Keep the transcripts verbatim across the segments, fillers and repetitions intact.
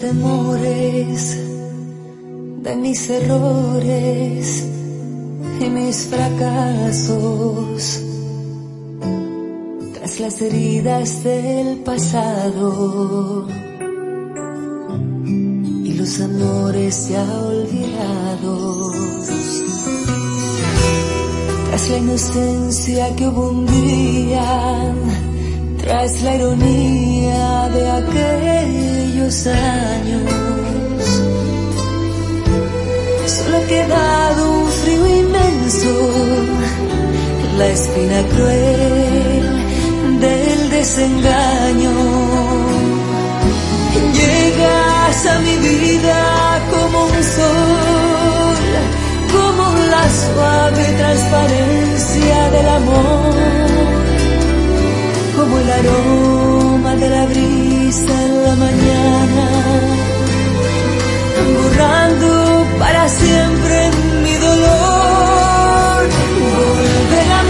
temores, de mis errores y mis fracasos, tras las heridas del pasado y los amores ya olvidados, tras la inocencia que hubo un día, tras la ironía de aquellos años, solo ha quedado un frío inmenso, la espina cruel del desengaño. Llegas a mi vida como un sol, como la suave transparencia del amor, como el aroma de la brisa en la mañana, borrando para siempre mi dolor. Volver a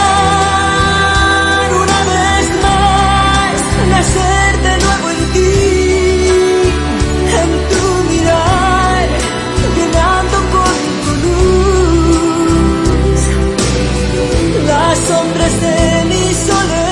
amar una vez más, nacer de nuevo en ti, en tu mirar, llenando con tu luz las sombras de mi soledad.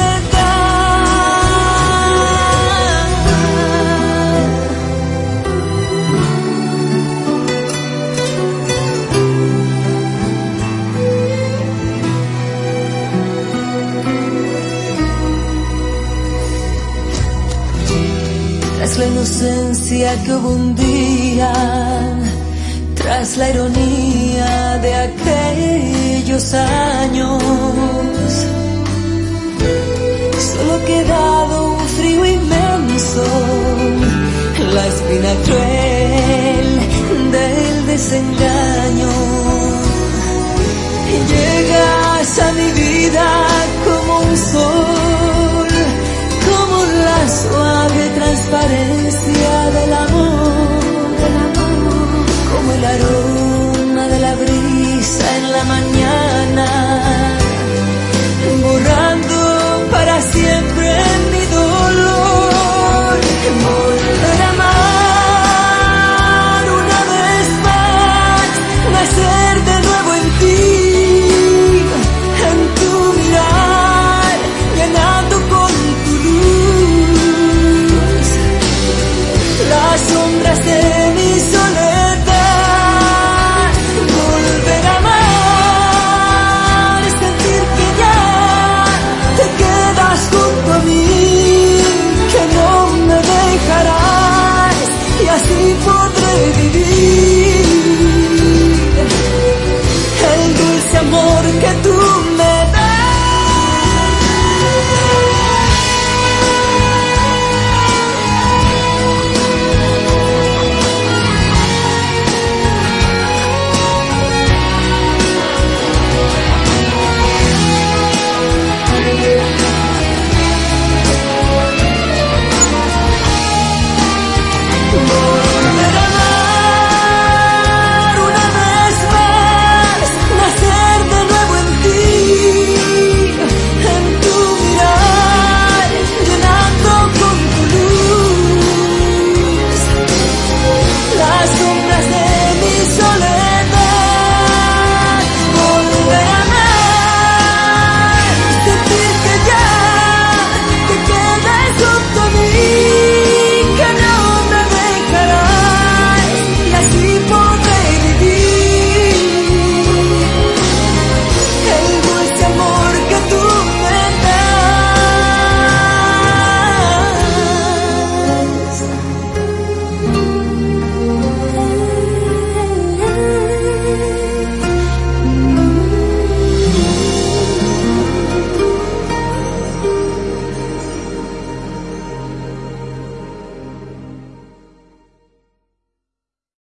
Tras la inocencia que hubo un día, tras la ironía de aquellos años, solo ha quedado un frío inmenso, la espina cruel del desengaño. Llegas a mi vida como un sol, como la suave transparencia del amor, del amor, como el aroma de la brisa en la mañana, borrando para siempre mi dolor. Volver a amar una vez más, nacer de nuevo en ti, en tu mirar, llenando con tu luz las sombras de